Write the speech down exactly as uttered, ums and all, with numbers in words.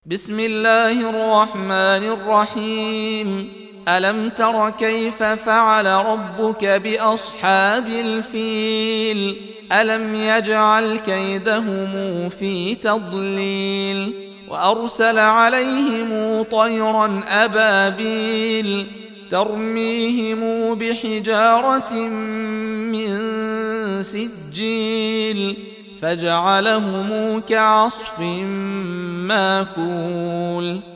بسم الله الرحمن الرحيم. ألم تر كيف فعل ربك بأصحاب الفيل؟ ألم يجعل كيدهم في تضليل وأرسل عليهم طيرا أبابيل ترميهم بحجارة من سجيل فجعلهم كعصف ماكول.